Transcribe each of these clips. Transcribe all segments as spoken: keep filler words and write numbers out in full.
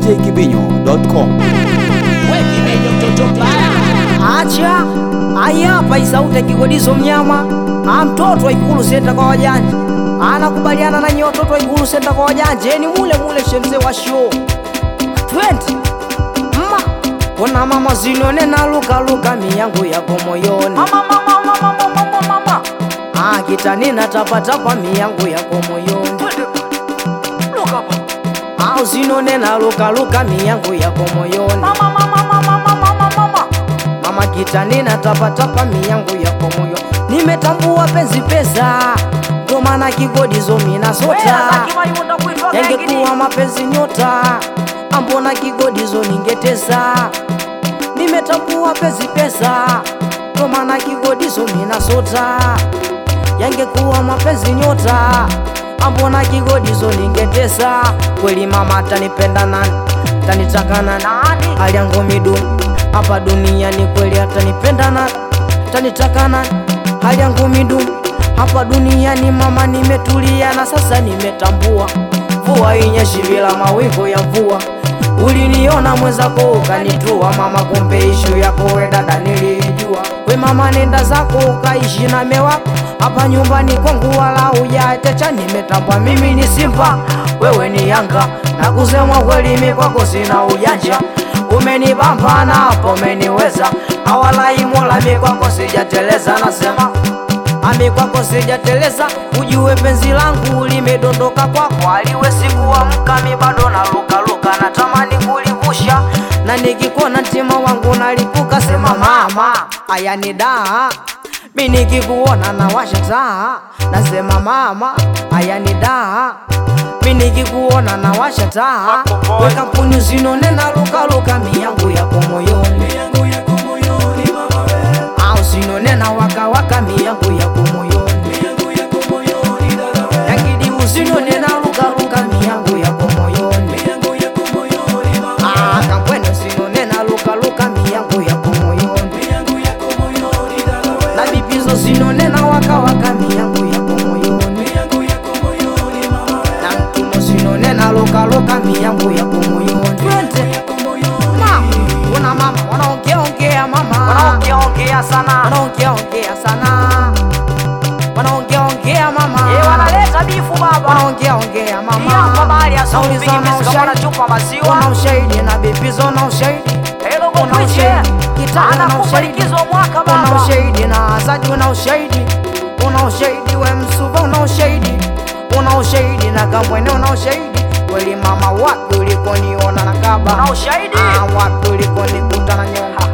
j kibinyo dot com. Acha ayapa isaute kigodizo mnyama amtoto wa Ikulu senta kwa wajanja anakubaliana na nyoto wa Ikulu senta kwa wajanja ni mule mule shemze wa show twenty mma kuna mama zinone na luka luka miyangu yako moyoni mama mama mama mama mama ah kitani na tapa tapa miyangu yako moyoni luka ah zinone na luka luka miyangu yako moyoni mama mama mama mama mama mama kitani na tapa tapa miyangu yako moyoni nimetambua penzi pesa ndo maana kigodizo mina sota yangekuwa mapenzi nyota ambona kigodizo ningetesa nimetambua penzi pesa ndo maana kigodizo mina sota yangekuwa mapenzi nyota ambona kigodizo ningetesa kweli mama atanipenda nani tanitaka nani hali yangu midumu hapa duniani kweli atanipenda nani tanitaka nani hali yangu midumu hapa duniani mama nimetulia na sasa nimetambua mvua inyeshi bila mawingu ya mvua uliniona mwenzako ukanitua mama kumbe ishu yako we dada nilijua we mama nenda zako ukaishi na mewako hapa nyumbani kwangu wala ujatecha nimetambua mimi ni Simba wewe ni Yanga na kusema kweli mimi kwako sina ujanja umenibamba na hapo umeniweza awalai mola mimi kwako sijateleza nasema ami kwako sijateleza ujue penzi langu limedondoka kwako aliwe sikuamka mi bado na luka luka natamani kulivusha na nikikuona ntima wangu nalipuka sema mama aya ni daa mi nikikuona na washa taa nasema mama aya ni daa mi nikikuona na washa taa we kampuni zinone na luka luka miyangu yako moyoni au zinone na waka waka miyangu yako moyoni yakidi uzinone na luka luka miyangu yako moyoni ah kampuni zinone na luka luka miyangu yako moyoni na bibizo zinone na waka waka miyangu yako moyoni na mtumo zinone na luka luka miyangu yako moyoni mama una mama wanaongea ongea mama wanaongea ongea sana wanaongea ongea sana wanaongea ongea mama eh wanaleta bifu baba wanaongea ongea mama hapa bali asauliza kama chupa maziwa una ushahidi na bibizo na ushahidi hello kwa ushahidi kitana na ushahidi mwaka baba una ushahidi na azadi una ushahidi una ushahidi we msuva una ushahidi una ushahidi na kambwene una ushahidi kweli mama wapi ulikoniona na kaba una ushahidi ah wapi ulikonikuta na nyonga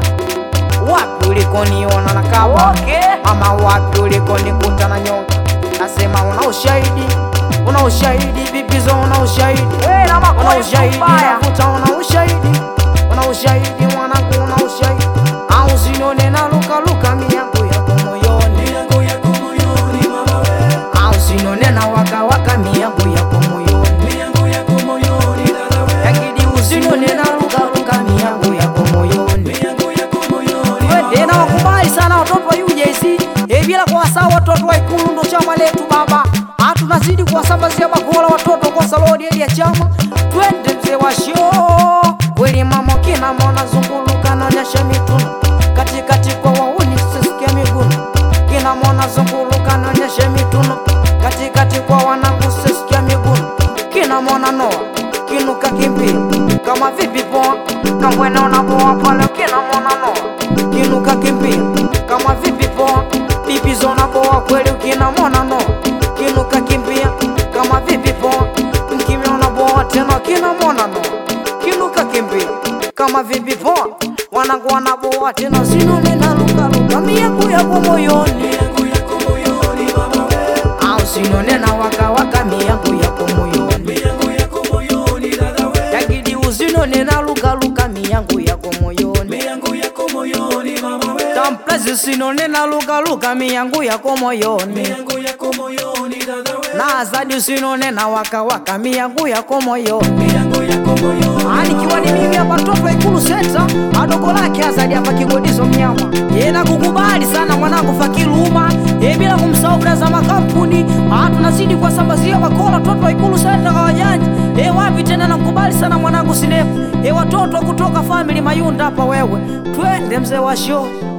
wapi ulikoniona na kaba okay. Mama wapi ulikonikuta na nyonga nasema una ushahidi una ushahidi bibizo una ushahidi wewe na mako una ushahidi nafuta una ushahidi una ushahidi mwanangu una ushahidi au zinone na luka luka miyangu yako moyoni miyangu yako moyoni mama wewe au zinone na waka waka miyangu yako moyoni miyangu yako moyoni dada wewe yakidi uzinone na luka luka miyangu yako moyoni miyangu yako moyoni wewe na wakubali sana watoto wa U J C eh bila kuwasahau watoto wa Ikulu ndo chama letu baba tunazidi kuwasambazia bakola watoto kwa salodi ya chama twende mzee wa show kweli mama kina mwana zunguluka na nyasha mituno katikati kwa wauni sisikia miguno kina mwana zunguluka na nyasha mituno katikati kwa wanangu sisikia miguno kina mwana noa kinuka kimbi kama vipi poa kambwena unapoa pale kina mwana noa kinuka kimbi kama vipi poa bibi zona poa kweli kina mwana noa kinuka kimbia kama vipi poa mkimiona boa tena kina mwana no kinuka kimbia kama vipi poa wanangu wanaboa tena zinone na luka luka miyangu yako moyoni miyangu yako moyoni mama wewe au zinone na waka waka miyangu yako moyoni miyangu yako moyoni dada wewe yakidi uzinone na luka luka miyangu yako moyoni miyangu yako moyoni mama wewe tamplazi zinone na luka luka miyangu yako moyoni miyangu yako moyoni dada wewe na azadi usinone na waka waka miyangu yako moyoni miyangu yako moyoni nikiwa ni mimi hapa mtoto wa Ikulu Center, adogo lake Azadi hapa Kigodizo mnyama. E, na kukubali sana mwanangu Fakiru Uma, e, bila kumsahau braza makampuni. Ah, tunazidi kwa sambazia makola mtoto wa Ikulu Center kwa wajanja. E, wapi tena nakubali sana mwanangu Sinefu. E, watoto kutoka family Mayunda hapa wewe. Twende mzee wa show.